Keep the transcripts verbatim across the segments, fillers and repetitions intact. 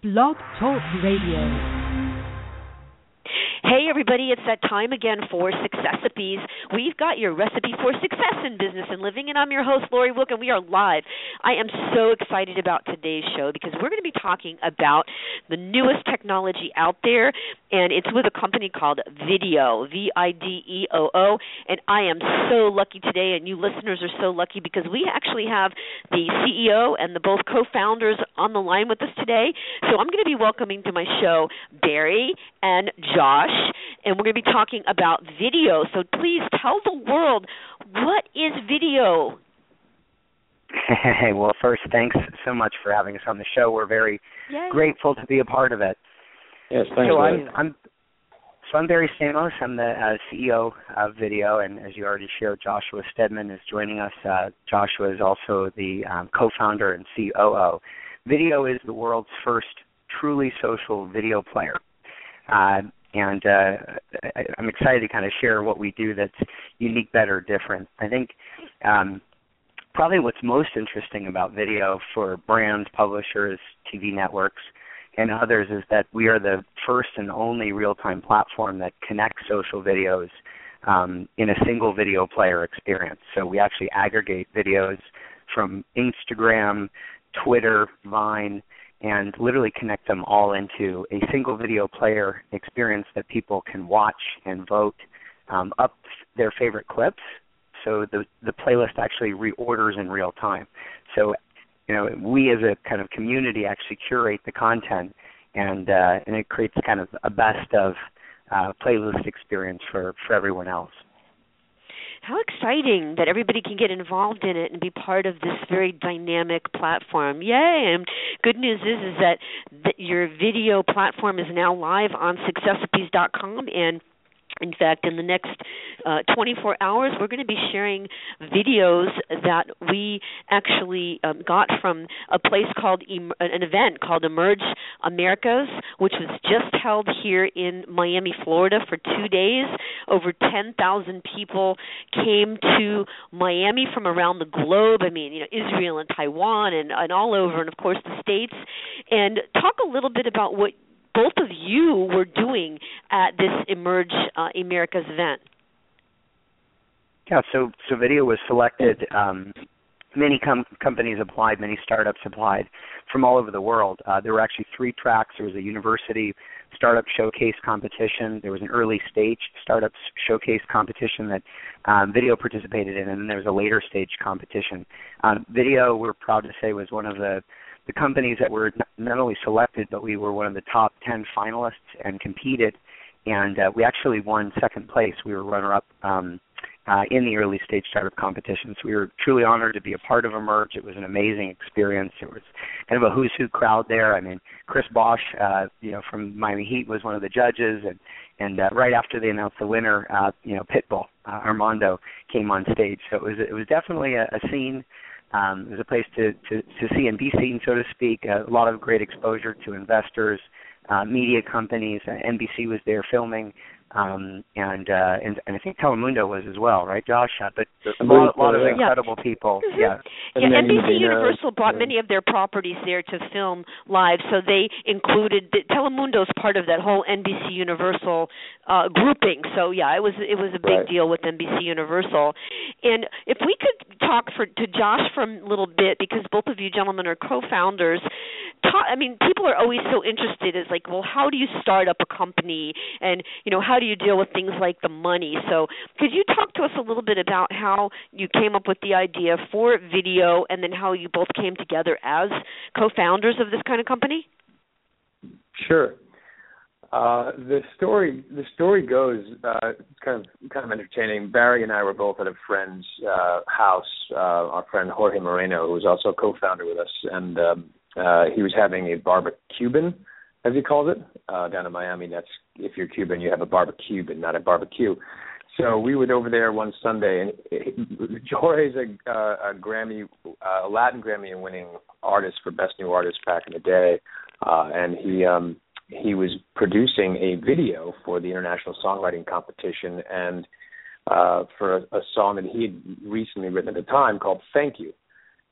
Blog Talk Radio. Hey everybody, it's that time again for Successpies. We've got your recipe for success in business and living, and I'm your host, Lori Wilk, and we are live. I am so excited about today's show because we're going to be talking about the newest technology out there, and it's with a company called Vidyo, V I D E O O, and I am so lucky today, and you listeners are so lucky because we actually have the C E O and the both co-founders on the line with us today. So I'm going to be welcoming to my show Barry and Josh, and we're going to be talking about Vidyo. So please tell the world, what is Vidyo? Hey, well, first, thanks so much for having us on the show. We're very Yay. grateful to be a part of it. Yes, thanks. So I'm, I'm, so I'm Barry Stamos. I'm the uh, C E O of Vidyo, and as you already shared, Joshua Stedman is joining us. Uh, Joshua is also the um, co-founder and C O O. Vidyo is the world's first truly social video player. Uh, and uh, I, I'm excited to kind of share what we do that's unique, better, different. I think um, probably what's most interesting about Vidyo for brands, publishers, T V networks, and others is that we are the first and only real-time platform that connects social videos um, in a single video player experience. So we actually aggregate videos from Instagram, Twitter, Vine, and literally connect them all into a single video player experience that people can watch and vote um, up their favorite clips. So the the playlist actually reorders in real time. So, you know, we as a kind of community actually curate the content, and uh, and it creates kind of a best of uh, playlist experience for, for everyone else. How exciting that everybody can get involved in it and be part of this very dynamic platform. Yay. And good news is, is that th- your video platform is now live on successpies dot com, and in fact, in the next uh, twenty-four hours, we're going to be sharing videos that we actually um, got from a place called, em- an event called Emerge Americas, which was just held here in Miami, Florida for two days. Over ten thousand people came to Miami from around the globe. I mean, you know, Israel and Taiwan and, and all over, and of course the States. And talk a little bit about what both of you were doing at this Emerge uh, Americas event. Yeah, so so Vidyo was selected. Um, many com- companies applied, many startups applied from all over the world. Uh, there were actually three tracks. There was a university startup showcase competition. There was an early stage startups showcase competition that um, Vidyo participated in, and then there was a later stage competition. Um, Vidyo, we're proud to say, was one of the the companies that were not only selected, but we were one of the top ten finalists and competed, and uh, we actually won second place. We were runner-up um, uh, in the early stage startup competition, so we were truly honored to be a part of Emerge. It was an amazing experience. There was kind of a who's who crowd there. I mean, Chris Bosh, uh, you know, from Miami Heat was one of the judges, and and uh, right after they announced the winner, uh, you know, Pitbull, uh, Armando came on stage. So it was it was definitely a, a scene. Um, it was a place to, to, to see and be seen, so to speak. Uh, a lot of great exposure to investors, uh, media companies. Uh, N B C was there filming, um, and, uh, and and I think Telemundo was as well, right, Josh? Uh, but a lot, lot of incredible yeah. people. Mm-hmm. Yeah, yeah N B C Universal brought many of their properties there to film live, so they included the, Telemundo's part of that whole N B C Universal uh, grouping. So yeah, it was it was a big right. deal with N B C Universal. And if we could talk for to Josh for a little bit, because both of you gentlemen are co-founders. Talk, I mean, people are always so interested. It's like, well, how do you start up a company, and you know, how do you deal with things like the money? So, could you talk to us a little bit about how you came up with the idea for Vidyo, and then how you both came together as co-founders of this kind of company? Sure. Uh, the story the story goes uh, kind of kind of entertaining. Barry and I were both at a friend's uh, house. Uh, our friend Jorge Moreno, who was also a co-founder with us, and um, uh, he was having a barbecuban, as he calls it, uh, down in Miami. That's if you're Cuban, you have a barbecue, but not a barbecue. So we went over there one Sunday, and Jorge's a, uh, a Grammy, uh, Latin Grammy-winning artist for Best New Artist back in the day, uh, and he. Um, He was producing a video for the International Songwriting Competition, and uh, for a, a song that he had recently written at the time called Thank You.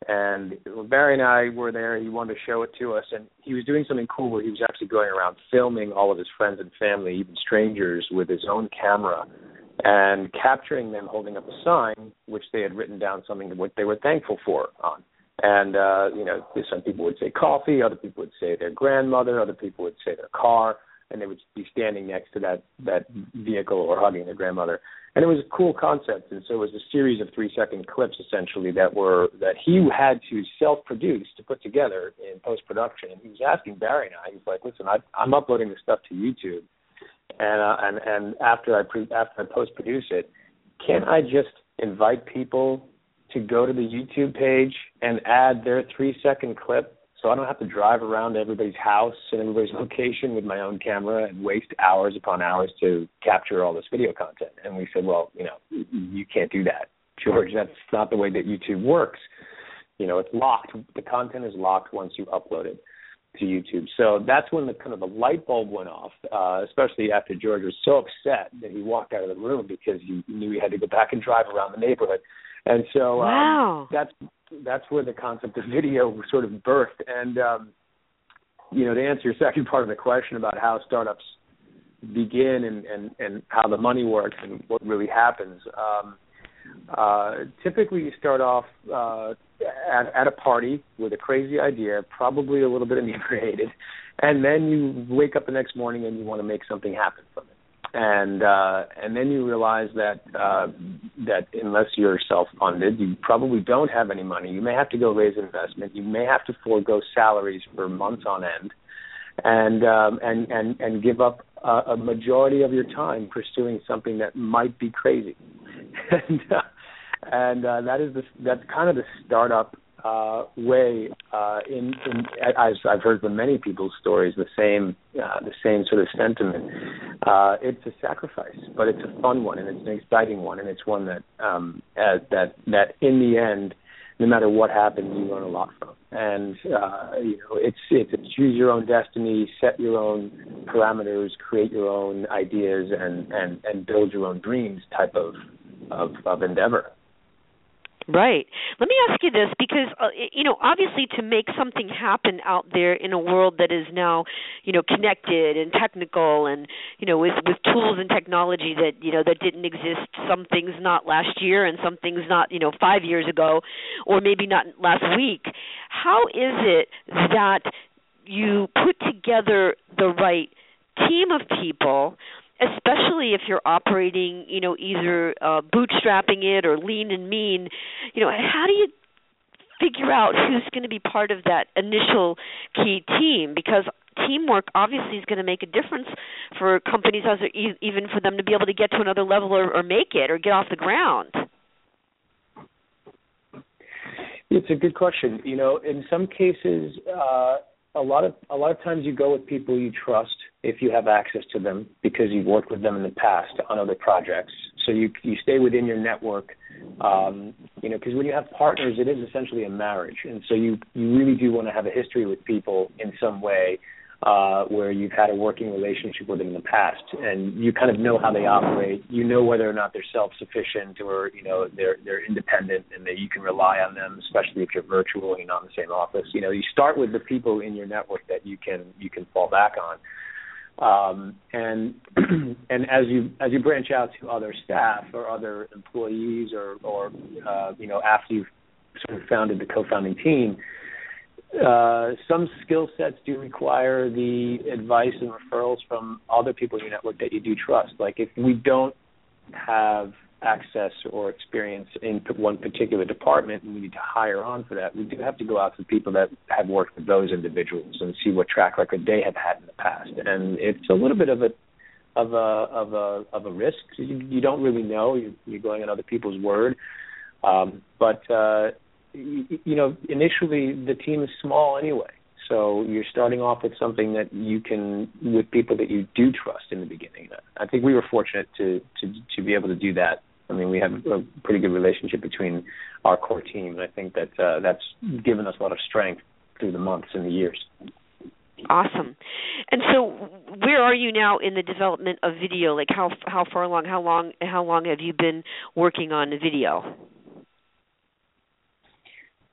And Barry and I were there. He wanted to show it to us, and he was doing something cool where he was actually going around filming all of his friends and family, even strangers, with his own camera and capturing them holding up a sign which they had written down something what they were thankful for on. And, uh, you know, some people would say coffee, other people would say their grandmother, other people would say their car, and they would be standing next to that, that vehicle or hugging their grandmother. And it was a cool concept, and so it was a series of three-second clips, essentially, that were that he had to self-produce to put together in post-production. And he was asking Barry and I, he was like, listen, I, I'm uploading this stuff to YouTube, and uh, and, and after I pre- after I post-produce it, can't I just invite people to go to the YouTube page and add their three-second clip so I don't have to drive around to everybody's house and everybody's location with my own camera and waste hours upon hours to capture all this video content? And we said, well, you know, you can't do that, George. That's not the way that YouTube works. You know, it's locked. The content is locked once you upload it to YouTube. So that's when the kind of the light bulb went off, uh, especially after George was so upset that he walked out of the room because he knew he had to go back and drive around the neighborhood. And so um, wow. that's that's where the concept of video sort of birthed. And, um, you know, to answer your second part of the question about how startups begin and, and, and how the money works and what really happens, um, uh, typically you start off uh, at, at a party with a crazy idea, probably a little bit inebriated, and then you wake up the next morning and you want to make something happen from it. And uh, and then you realize that uh, that unless you're self-funded, you probably don't have any money. You may have to go raise investment. You may have to forego salaries for months on end, and um, and and and give up a, a majority of your time pursuing something that might be crazy. and uh, and uh, that is the, that's kind of the startup uh, way. Uh, in, in as I've heard from many people's stories, the same uh, the same sort of sentiment. Uh, it's a sacrifice, but it's a fun one, and it's an exciting one, and it's one that um, uh, that that in the end, no matter what happens, you learn a lot from. And uh, you know, it's it's a choose your own destiny, set your own parameters, create your own ideas, and, and, and build your own dreams type of of, of endeavor. Right. Let me ask you this, because, uh, you know, obviously to make something happen out there in a world that is now, you know, connected and technical and, you know, with, with tools and technology that, you know, that didn't exist, some things not last year and some things not, you know, five years ago or maybe not last week, how is it that you put together the right team of people, especially if you're operating, you know, either uh, bootstrapping it or lean and mean, you know, how do you figure out who's going to be part of that initial key team? Because teamwork obviously is going to make a difference for companies, as even for them to be able to get to another level or, or make it or get off the ground. It's a good question. You know, in some cases, uh, a lot of a lot of times you go with people you trust if you have access to them because you've worked with them in the past on other projects. So you you stay within your network, um, you know, because when you have partners, it is essentially a marriage, and so you you really do want to have a history with people in some way uh, where you've had a working relationship with them in the past, and you kind of know how they operate. You know whether or not they're self-sufficient or you know they're they're independent and that you can rely on them, especially if you're virtual and you're not in the same office. You know, you start with the people in your network that you can you can fall back on. Um, and and as you as you branch out to other staff or other employees or or uh, you know after you've sort of founded the co-founding team, uh, some skill sets do require the advice and referrals from other people in your network that you do trust. Like if we don't have access or experience in one particular department and we need to hire on for that, we do have to go out to people that have worked with those individuals and see what track record they have had in the past. And it's a little bit of a of a of a of a risk. You, you don't really know. You're, you're going on other people's word. Um, but uh, you, you know, initially the team is small anyway. So you're starting off with something that you can, with people that you do trust in the beginning. I think we were fortunate to to, to be able to do that. I mean, we have a pretty good relationship between our core team, and I think that uh, that's given us a lot of strength through the months and the years. Awesome. And so, where are you now in the development of video? Like, how how far along? How long? How long have you been working on the video?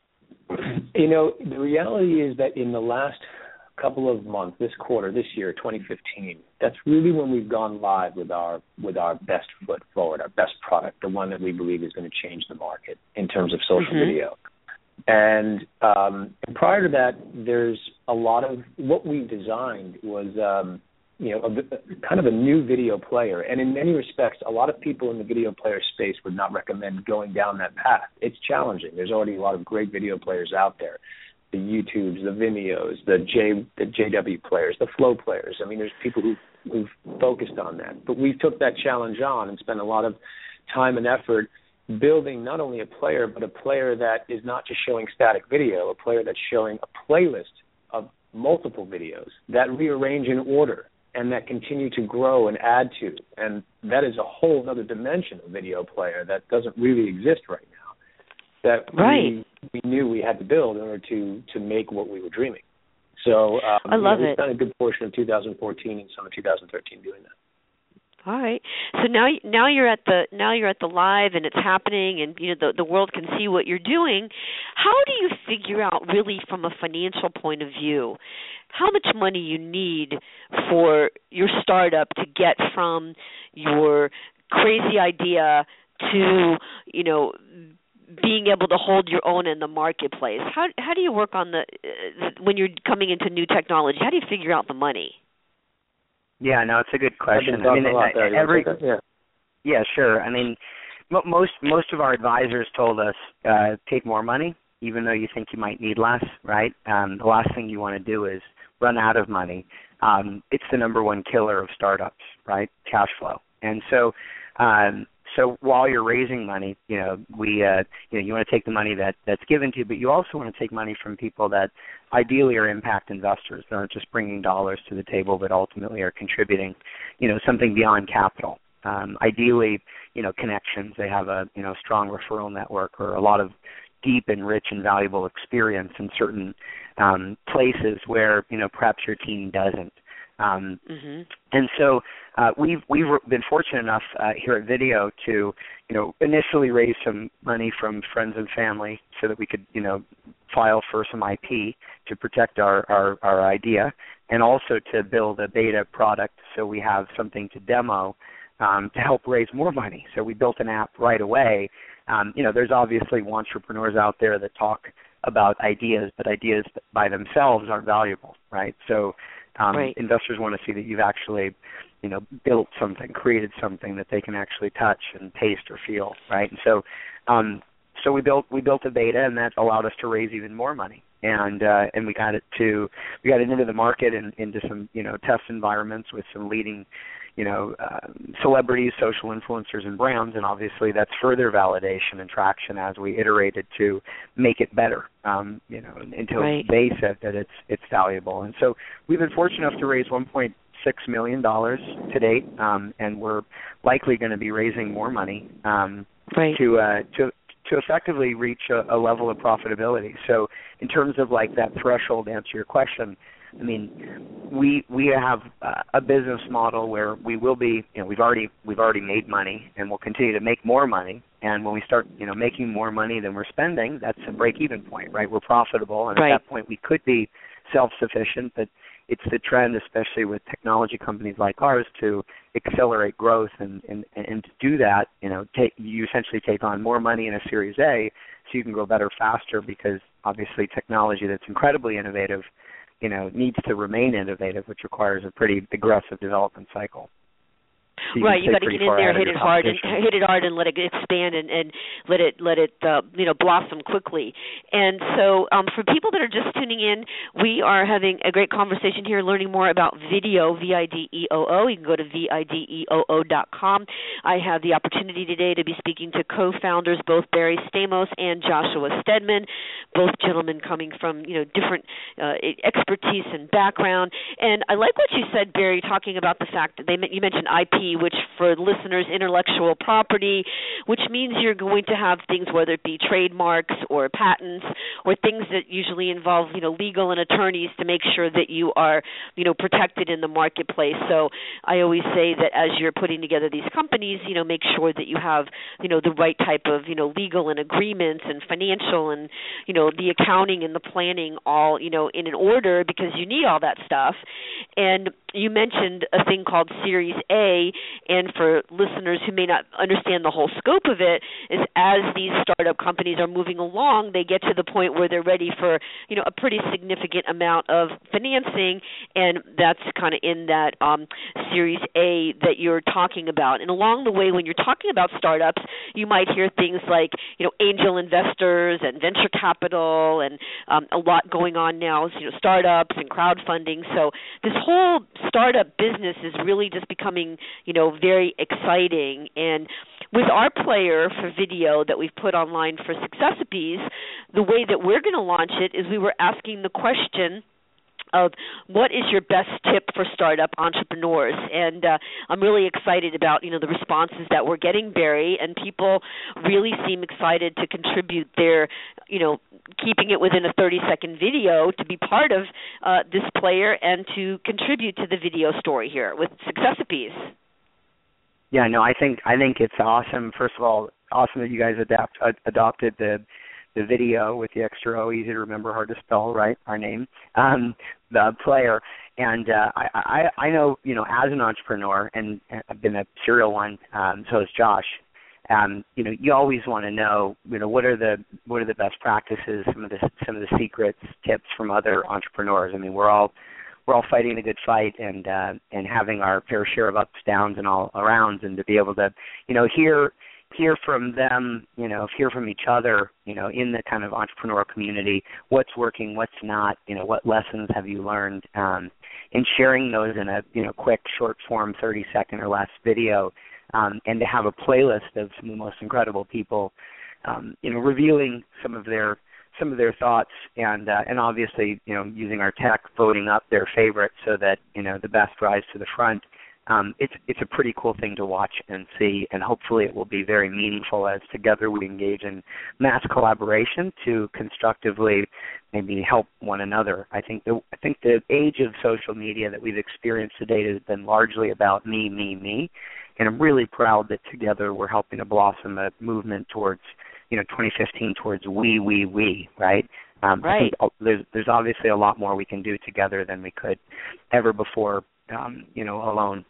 You know, the reality is that in the last couple of months, this quarter, this year, twenty fifteen, that's really when we've gone live with our with our best foot forward, our best product, the one that we believe is going to change the market in terms of social mm-hmm. video. And, um, and prior to that, there's a lot of what we designed was, um, you know, a, kind of a new video player. And in many respects, a lot of people in the video player space would not recommend going down that path. It's challenging. There's already a lot of great video players out there. The YouTubes, the Vimeos, the J the J W players, the Flow players. I mean, there's people who, who've focused on that. But we took that challenge on and spent a lot of time and effort building not only a player, but a player that is not just showing static video, a player that's showing a playlist of multiple videos that rearrange in order and that continue to grow and add to. And that is a whole other dimension of video player that doesn't really exist right now, that right. we, we knew we had to build in order to, to make what we were dreaming. So um, I love you know, it. We've done a good portion of two thousand fourteen and some of two thousand thirteen doing that. All right. So now, now you're at the now you're at the live, and it's happening, and you know the the world can see what you're doing. How do you figure out, really, from a financial point of view, how much money you need for your startup to get from your crazy idea to, you know, being able to hold your own in the marketplace? How how do you work on the uh, when you're coming into new technology? How do you figure out the money? Yeah, no, it's a good question. I mean, a lot there. every yeah. yeah, sure. I mean, most most of our advisors told us uh, take more money, even though you think you might need less. Right? Um, the last thing you want to do is run out of money. Um, it's the number one killer of startups, right? Cash flow. And so, um, so while you're raising money, you know, we, uh, you know, you want to take the money that that's given to you, but you also want to take money from people that ideally are impact investors. That aren't just bringing dollars to the table, but ultimately are contributing, you know, something beyond capital. Um, ideally, you know, connections. They have a, you know, strong referral network or a lot of deep and rich and valuable experience in certain um, places where, you know, perhaps your team doesn't. Um, mm-hmm. And so uh, we've we've been fortunate enough uh, here at Video to, you know, initially raise some money from friends and family so that we could, you know, file for some I P to protect our, our, our idea, and also to build a beta product so we have something to demo um, to help raise more money. So we built an app right away. Um, you know, there's obviously entrepreneurs out there that talk about ideas, but ideas by themselves aren't valuable, right? So um, right. investors want to see that you've actually, you know, built something, created something that they can actually touch and taste or feel, right? And so, um, so we built we built a beta, and that allowed us to raise even more money, and uh, and we got it to we got it into the market and into some, you know, test environments with some leading, you know, uh, celebrities, social influencers, and brands, and obviously that's further validation and traction as we iterated to make it better, um, you know, until right. they said that it's it's valuable. And so we've been fortunate enough to raise one point six million dollars to date, um, and we're likely going to be raising more money um, right. to uh, to to effectively reach a, a level of profitability. So in terms of like that threshold, to answer your question, I mean, we we have uh, a business model where we will be, you know, we've already we've already made money, and we'll continue to make more money. And when we start, you know, making more money than we're spending, that's a break-even point, right? We're profitable, and right. at that point, we could be self-sufficient. But it's the trend, especially with technology companies like ours, to accelerate growth, and and, and to do that, you know, take, you essentially take on more money in a Series A, so you can grow better faster, because obviously technology that's incredibly innovative, you know, needs to remain innovative, which requires a pretty aggressive development cycle. So you right, you got to get in there, hit it hard, and hit it hard, and let it expand, and, and let it let it uh, you know blossom quickly. And so, um, for people that are just tuning in, we are having a great conversation here, learning more about video, V I D E O O. You can go to V I D E O O dot com. I have the opportunity today to be speaking to co-founders, both Barry Stamos and Joshua Stedman, both gentlemen coming from you know different uh, expertise and background. And I like what you said, Barry, talking about the fact that they you mentioned I P. P, which for listeners, intellectual property, which means you're going to have things, whether it be trademarks or patents or things that usually involve, you know, legal and attorneys to make sure that you are, you know, protected in the marketplace. So I always say that as you're putting together these companies, you know, make sure that you have, you know, the right type of, you know, legal and agreements and financial and, you know, the accounting and the planning all, you know, in an order, because you need all that stuff. And you mentioned a thing called Series A, and for listeners who may not understand the whole scope of it, is as these startup companies are moving along, they get to the point where they're ready for, you know, a pretty significant amount of financing, and that's kind of in that um, Series A that you're talking about. And along the way, when you're talking about startups, you might hear things like, you know, angel investors and venture capital, and um, a lot going on now, you know, startups and crowdfunding. So this whole startup business is really just becoming, you know, very exciting. And with our player for video that we've put online for Successopies, the way that we're going to launch it is we were asking the question of what is your best tip for startup entrepreneurs, and uh, I'm really excited about, you know, the responses that we're getting, Barry, and people really seem excited to contribute their, you know, keeping it within a thirty second video to be part of uh, this player and to contribute to the video story here with Successopies. Yeah, no, I think I think it's awesome. First of all, awesome that you guys adapt, uh, adopted the the video with the extra O, easy to remember, hard to spell, right? Our name, um, the player. And uh, I, I, I know, you know, as an entrepreneur, and I've been a serial one, um, so has Josh. Um, you know, you always want to know, you know, what are the what are the best practices, some of the some of the secrets, tips from other entrepreneurs. I mean, we're all we're all fighting a good fight, and uh, and having our fair share of ups, downs, and all arounds, and to be able to, you know, hear. hear from them, you know, hear from each other, you know, in the kind of entrepreneurial community, what's working, what's not, you know, what lessons have you learned, um, and sharing those in a, you know, quick, short form, thirty second or less video, um, and to have a playlist of some of the most incredible people, um, you know, revealing some of their some of their thoughts, and uh, and obviously, you know, using our tech, voting up their favorites so that, you know, the best rise to the front. Um, it's it's a pretty cool thing to watch and see, and hopefully it will be very meaningful as together we engage in mass collaboration to constructively maybe help one another. I think the I think the age of social media that we've experienced to date has been largely about me, me, me, and I'm really proud that together we're helping to blossom a movement towards, you know, twenty fifteen towards we, we, we, right? Um, right. I think there's there's obviously a lot more we can do together than we could ever before, um, you know, alone.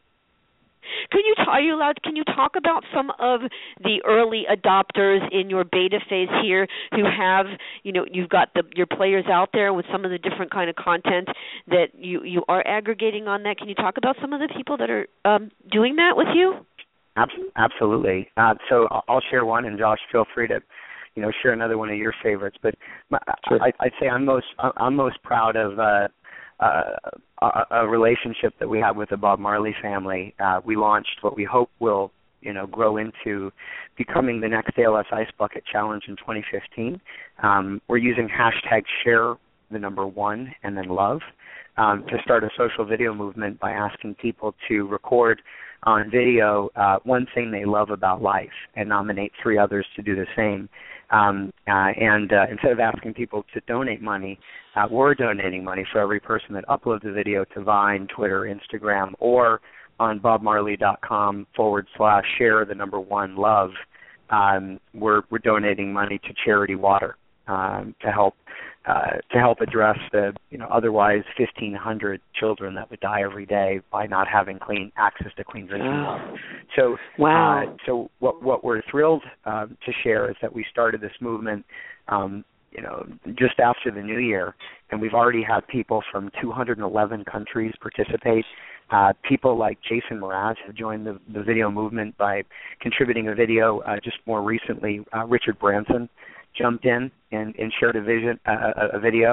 Can you are you allowed? Can you talk about some of the early adopters in your beta phase here who have, you know, you've got the your players out there with some of the different kind of content that you, you are aggregating on that? Can you talk about some of the people that are um, doing that with you? Absolutely. Uh, so I'll share one, and Josh, feel free to, you know, share another one of your favorites. But my, sure. I, I'd say I'm most I'm most proud of. Uh, Uh, a, a relationship that we have with the Bob Marley family. Uh, we launched what we hope will, you know, grow into becoming the next A L S Ice Bucket Challenge in twenty fifteen. Um, we're using hashtag share the number one and then love um, to start a social video movement by asking people to record on video uh, one thing they love about life and nominate three others to do the same. Um, uh, and uh, instead of asking people to donate money, uh, we're donating money for every person that uploads a video to Vine, Twitter, Instagram, or on bobmarley.com forward slash share the number one love. Um, we're, we're donating money to Charity Water um, to help uh, to help address the, you know, otherwise fifteen hundred children that would die every day by not having clean access to clean drinking oh. water. So, wow. Uh, so what what we're thrilled uh, to share is that we started this movement, um, you know, just after the new year, and we've already had people from two hundred eleven countries participate. Uh, people like Jason Mraz have joined the, the video movement by contributing a video. Uh, just more recently, uh, Richard Branson jumped in and, and shared a, vision, uh, a, a video.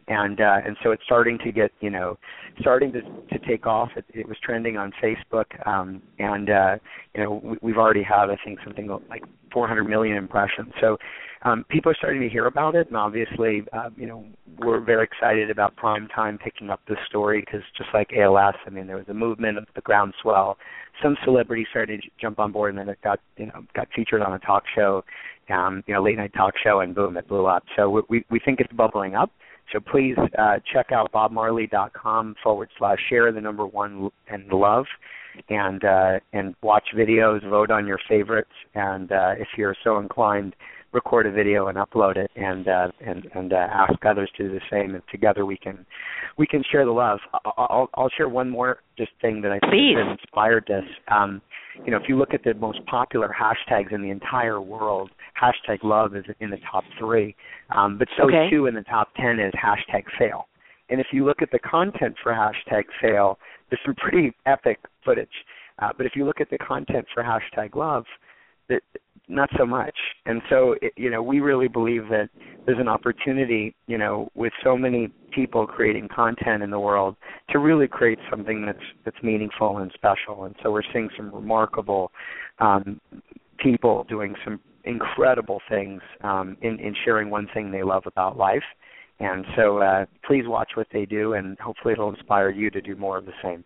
and uh, and so it's starting to get, you know, starting to to take off. It, it was trending on Facebook, um, and uh, you know, we, we've already had, I think, something like four hundred million impressions. So um, people are starting to hear about it, and obviously, uh, you know, we're very excited about Primetime picking up this story, because just like A L S, I mean, there was a movement of the groundswell. Some celebrities started to jump on board, and then it got, you know, got featured on a talk show, um, you know, late night talk show, and boom, it blew up. So we we think it's bubbling up. So please uh, check out bobmarley.com forward slash share the number one and love, and uh, and watch videos, vote on your favorites, and uh, if you're so inclined, record a video and upload it, and uh, and and uh, ask others to do the same, and together we can we can share the love. I'll, I'll share one more just thing that I think that inspired this. Um, you know, if you look at the most popular hashtags in the entire world, hashtag love is in the top three, um, but so okay. too in the top ten is hashtag fail. And if you look at the content for hashtag fail, there's some pretty epic footage. Uh, but if you look at the content for hashtag love, that not so much. And so, it, you know, we really believe that there's an opportunity, you know, with so many people creating content in the world to really create something that's that's meaningful and special. And so we're seeing some remarkable um, people doing some incredible things um, in, in sharing one thing they love about life. And so uh, please watch what they do, and hopefully it'll inspire you to do more of the same.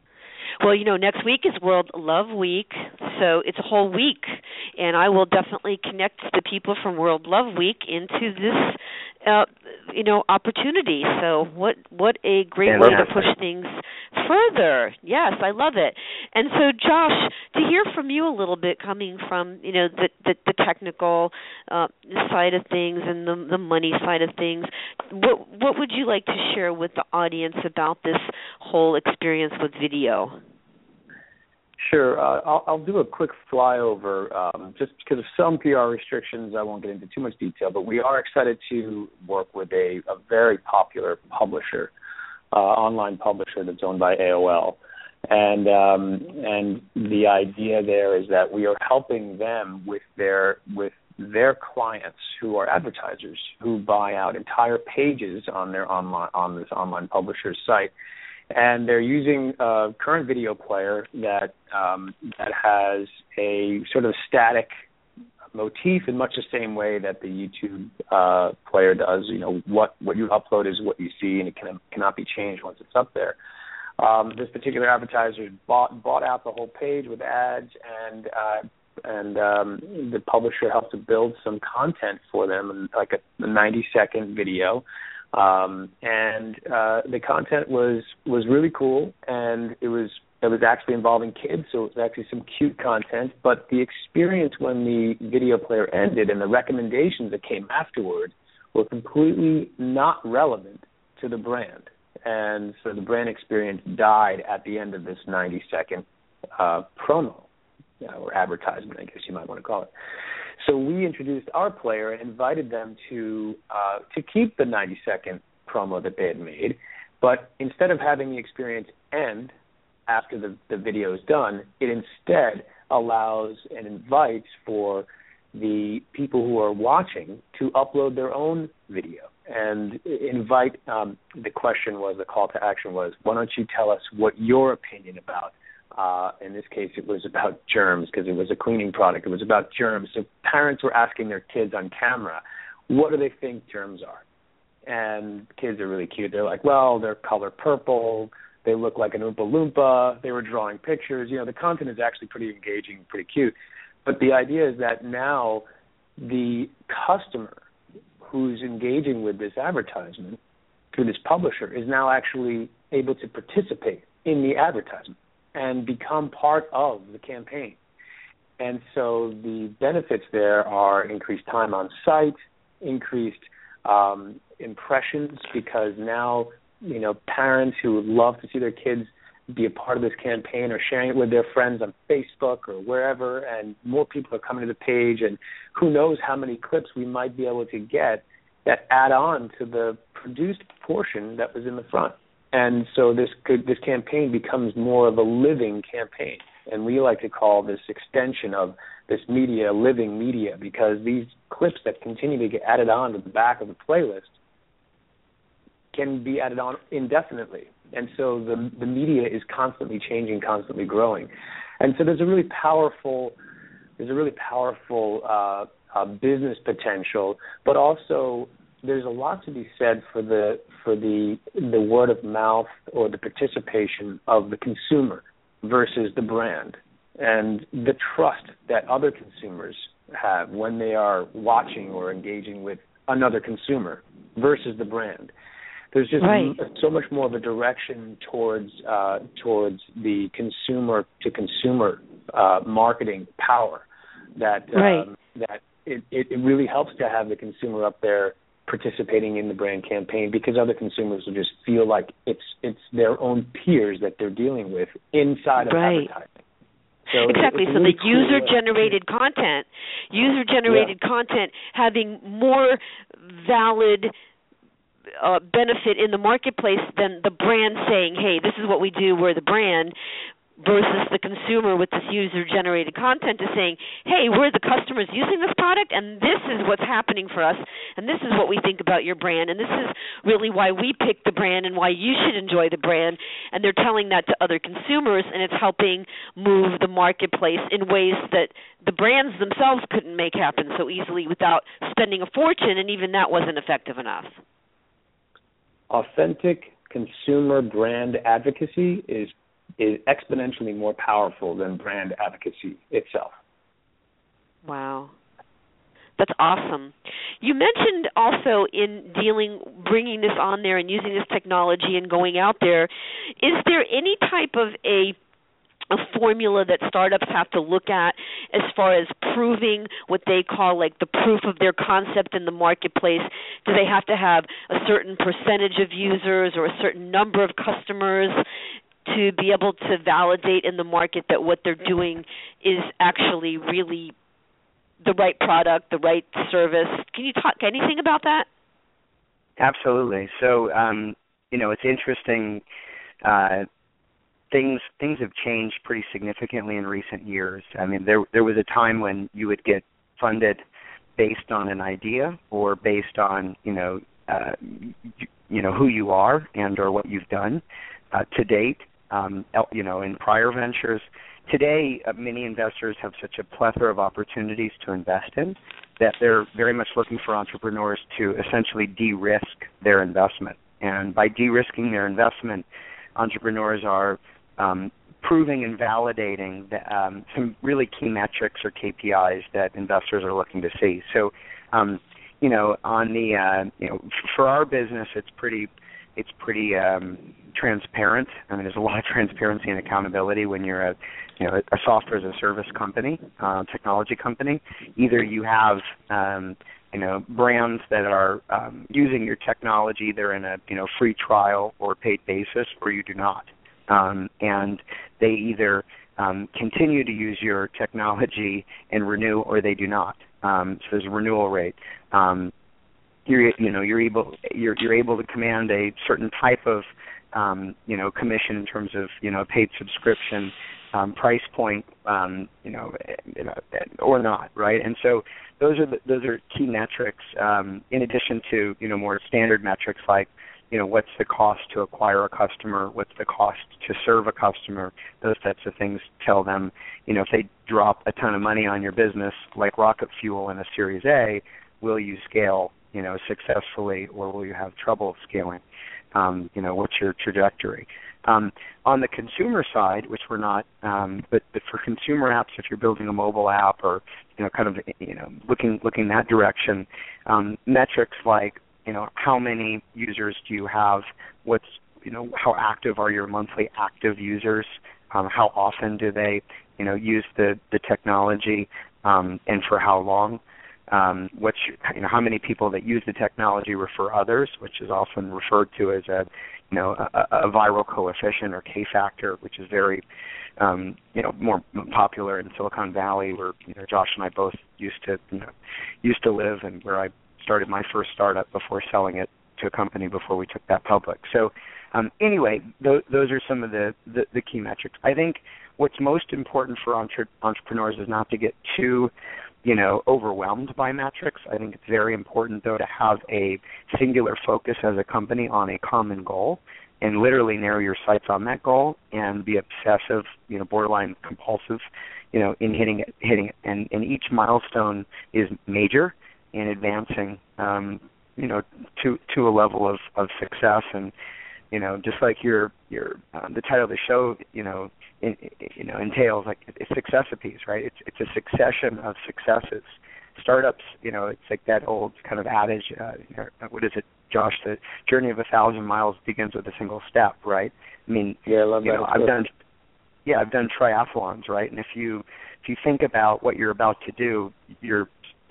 Well, you know, next week is World Love Week, so it's a whole week, and I will definitely connect the people from World Love Week into this, uh, you know, opportunity. So what what a great and way yeah. to push things further. Yes, I love it. And so, Josh, to hear from you a little bit, coming from, you know, the the, the technical uh, side of things and the the money side of things, what what would you like to share with the audience about this whole experience with video? Sure. Uh, I'll, I'll do a quick flyover, um, just because of some P R restrictions. I won't get into too much detail, but we are excited to work with a, a very popular publisher, uh, online publisher that's owned by A O L. And um, and the idea there is that we are helping them with their with their clients who are advertisers who buy out entire pages on their online on this online publisher's site. And they're using a current video player that um, that has a sort of static motif in much the same way that the YouTube uh, player does. You know, what, what you upload is what you see, and it can, cannot be changed once it's up there. Um, this particular advertiser bought bought out the whole page with ads, and uh, and um, the publisher helped to build some content for them, like a ninety second video. Um, and uh, the content was, was really cool, and it was it was actually involving kids, so it was actually some cute content. But the experience when the video player ended and the recommendations that came afterward were completely not relevant to the brand. And so the brand experience died at the end of this ninety second uh, promo, uh, or advertisement, I guess you might want to call it. So we introduced our player and invited them to uh, to keep the ninety second promo that they had made, but instead of having the experience end after the, the video is done, it instead allows and invites for the people who are watching to upload their own video and invite, um, the question was, the call to action was, why don't you tell us what your opinion about Uh, in this case, it was about germs because it was a cleaning product. It was about germs. So parents were asking their kids on camera, what do they think germs are? And kids are really cute. They're like, well, they're color purple. They look like an Oompa Loompa. They were drawing pictures. You know, the content is actually pretty engaging, pretty cute. But the idea is that now the customer who's engaging with this advertisement through this publisher is now actually able to participate in the advertisement and become part of the campaign. And so the benefits there are increased time on site, increased um, impressions, because now, you know, parents who would love to see their kids be a part of this campaign are sharing it with their friends on Facebook or wherever, and more people are coming to the page, and who knows how many clips we might be able to get that add on to the produced portion that was in the front. And so this could, this campaign becomes more of a living campaign. And we like to call this extension of this media living media, because these clips that continue to get added on to the back of the playlist can be added on indefinitely. And so the the media is constantly changing, constantly growing. And so there's a really powerful there's a really powerful uh, uh, business potential, but also there's a lot to be said for the for the the word of mouth or the participation of the consumer versus the brand, and the trust that other consumers have when they are watching or engaging with another consumer versus the brand. There's just right. m- so much more of a direction towards uh, towards the consumer to consumer uh, marketing power that um, right. that it, it, it really helps to have the consumer up there participating in the brand campaign, because other consumers will just feel like it's it's their own peers that they're dealing with inside of right. advertising. So exactly. it's So really the cool user-generated way. content, user-generated yeah. content having more valid uh, benefit in the marketplace than the brand saying, "Hey, this is what we do. We're the brand." Versus the consumer with this user-generated content is saying, hey, we're the customers using this product, and this is what's happening for us, and this is what we think about your brand, and this is really why we picked the brand and why you should enjoy the brand. And they're telling that to other consumers, and it's helping move the marketplace in ways that the brands themselves couldn't make happen so easily without spending a fortune, and even that wasn't effective enough. Authentic consumer brand advocacy is is exponentially more powerful than brand advocacy itself. Wow. That's awesome. You mentioned also in dealing, bringing this on there and using this technology and going out there, is there any type of a a formula that startups have to look at as far as proving what they call like the proof of their concept in the marketplace? Do they have to have a certain percentage of users or a certain number of customers to be able to validate in the market that what they're doing is actually really the right product, the right service? Can you talk anything about that? Absolutely. So, um, you know, it's interesting. Uh, things things have changed pretty significantly in recent years. I mean, there there was a time when you would get funded based on an idea or based on, you know, uh, you, you know who you are and or what you've done uh, to date. Um, you know, in prior ventures. Today, uh, many investors have such a plethora of opportunities to invest in that they're very much looking for entrepreneurs to essentially de-risk their investment. And by de-risking their investment, entrepreneurs are um, proving and validating the, um, some really key metrics or K P Is that investors are looking to see. So, um, you know, on the uh, you know, f- for our business, it's pretty. It's pretty um, transparent. I mean, there's a lot of transparency and accountability when you're a, you know, a software as a service company, uh, technology company. Either you have, um, you know, brands that are um, using your technology, either in a, you know, free trial or paid basis, or you do not. Um, and they either um, continue to use your technology and renew, or they do not. Um, so there's a renewal rate. Um, You're, you know, you're able, you're, you're able to command a certain type of, um, you know, commission in terms of, you know, paid subscription um, price point, um, you know, you know, or not, right? And so those are the, those are key metrics. Um, in addition to, you know, more standard metrics like, you know, what's the cost to acquire a customer, what's the cost to serve a customer. Those types of things tell them, you know, if they drop a ton of money on your business, like rocket fuel in a Series A, will you scale, you know, successfully, or will you have trouble scaling? Um, you know, what's your trajectory? Um, on the consumer side, which we're not, um, but, but for consumer apps, if you're building a mobile app or, you know, kind of, you know, looking looking that direction, um, metrics like, you know, how many users do you have? What's, you know, how active are your monthly active users? Um, how often do they, you know, use the the technology, um, and for how long? Um, what's, you know, how many people that use the technology refer others, which is often referred to as a, you know, a, a viral coefficient or K factor, which is very, um, you know, more popular in Silicon Valley, where, you know, Josh and I both used to, you know, used to live, and where I started my first startup before selling it to a company before we took that public. So, um, anyway, th- those are some of the, the, the key metrics. I think what's most important for entre- entrepreneurs is not to get too you know, overwhelmed by metrics. I think it's very important, though, to have a singular focus as a company on a common goal and literally narrow your sights on that goal and be obsessive, you know, borderline compulsive, you know, in hitting it, hitting it. And, and each milestone is major in advancing, um, you know, to to a level of, of success. And, you know, just like your your um, the title of the show, you know, in, you know, entails, like, it's successopies, right? It's it's a succession of successes. Startups, you know, it's like that old kind of adage, uh, what is it, Josh? The journey of a thousand miles begins with a single step, right? I mean, yeah, I love you that. know, I've done, yeah, I've done triathlons, right? And if you if you think about what you're about to do, you're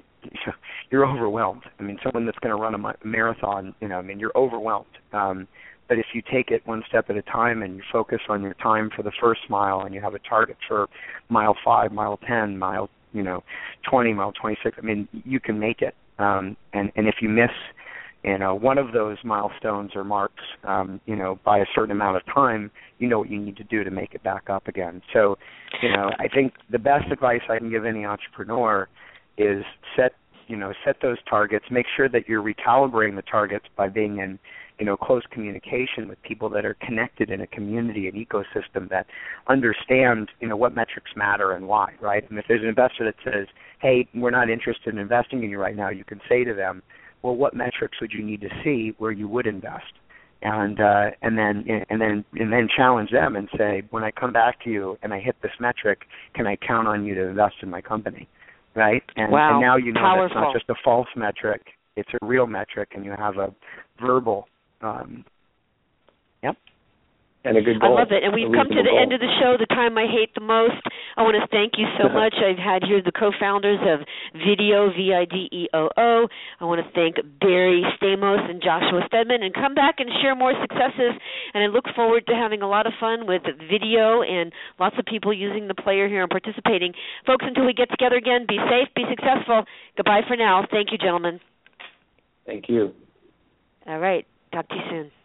you're overwhelmed. I mean, someone that's going to run a marathon, you know, I mean, you're overwhelmed. Um, but if you take it one step at a time and you focus on your time for the first mile, and you have a target for mile five, mile ten, mile, you know, twenty, mile twenty-six, I mean, you can make it. Um, and, and if you miss, you know, one of those milestones or marks, um, you know, by a certain amount of time, you know what you need to do to make it back up again. So, you know, I think the best advice I can give any entrepreneur is set, you know, set those targets. Make sure that you're recalibrating the targets by being in, you know, close communication with people that are connected in a community, an ecosystem that understand, you know, what metrics matter and why, right? And if there's an investor that says, hey, we're not interested in investing in you right now, you can say to them, well, what metrics would you need to see where you would invest? And uh, and then and then and then challenge them and say, when I come back to you and I hit this metric, can I count on you to invest in my company? Right? And, wow. and now you know Powerful. That's not just a false metric, it's a real metric, and you have a verbal, um, yep. And a good goal. I love it. And we've come to the goal. end of the show, the time I hate the most. I want to thank you so much. I've had here the co-founders of Vidyo, V I D E O O. I want to thank Barry Stamos and Joshua Stedman, and come back and share more successes. And I look forward to having a lot of fun with Vidyo and lots of people using the player here and participating. Folks, until we get together again, be safe, be successful. Goodbye for now. Thank you, gentlemen. Thank you. All right. Talk to you soon.